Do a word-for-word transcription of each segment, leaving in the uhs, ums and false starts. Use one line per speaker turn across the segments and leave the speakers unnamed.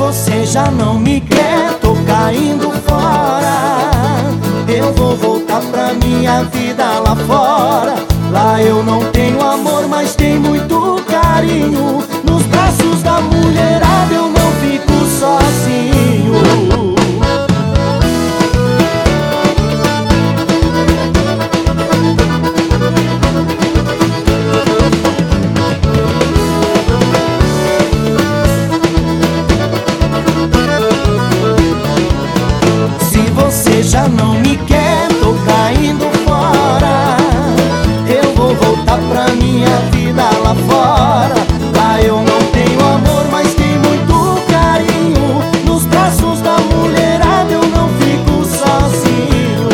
você já não me quer, tô caindo fora. Eu vou voltar pra minha vida lá fora. Lá eu não tenho amor, mas tem muito carinho. Nos braços da mulherada eu não fico sozinho. Se você já não me quer, tô caindo fora. Eu vou voltar pra minha vida lá fora. Lá eu não tenho amor, mas tem muito carinho. Nos braços da mulherada eu não fico sozinho.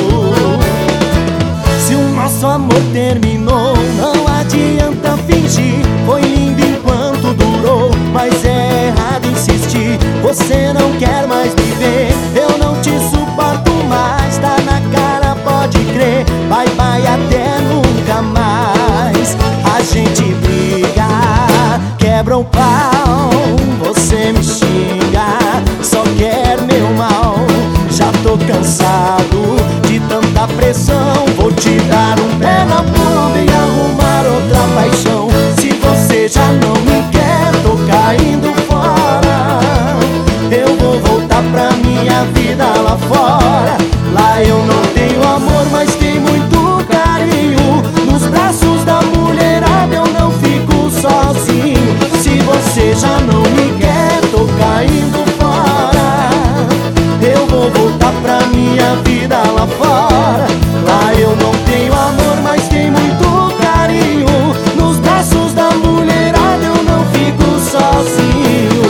Se o nosso amor terminou, não adianta fingir. Foi lindo enquanto durou, mas é errado insistir. Você não quer mais me ver, eu não te suporto mais. Tá na cara, pode crer, bye bye até nunca mais. A gente briga, quebra o pau, você me xinga, só quer meu mal. Já tô cansado de tanta pressão, vou te dar um pé na bunda e arrumar outra paixão. Se você já não me quer, tô caindo fora. Eu vou voltar pra minha vida lá fora. Lá eu não tenho amor, mas tem muito carinho. Nos braços da mulherada eu não fico sozinho. Se você já não me quer, tô caindo fora. Eu vou voltar pra minha vida lá fora. Lá eu não tenho amor, mas tem muito carinho. Nos braços da mulherada eu não fico sozinho.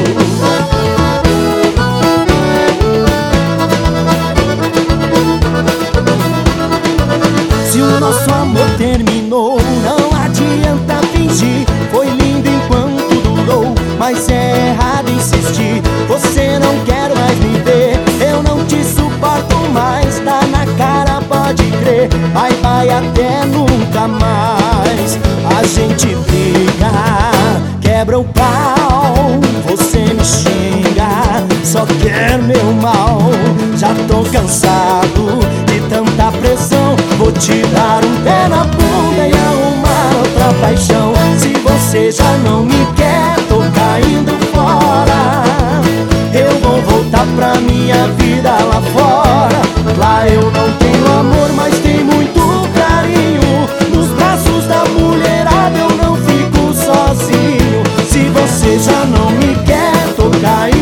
Se o nosso amor terminou, não adianta fingir. Foi lindo enquanto durou, mas é errado insistir. Você não quer mais me ver, eu não te suporto mais. Tá na cara, pode crer, bye bye até nunca mais. A gente briga, quebra o pau, você me xinga, só quer meu mal. Já tô cansado de tanta pressão, vou te dar um pé na bunda e arrumar outra paixão. Se você já não me quer, tô caindo fora. Eu vou voltar pra minha vida lá fora. Lá eu não tenho amor, mas tem muito carinho. Nos braços da mulherada eu não fico sozinho. Se você já não me quer, tô caindo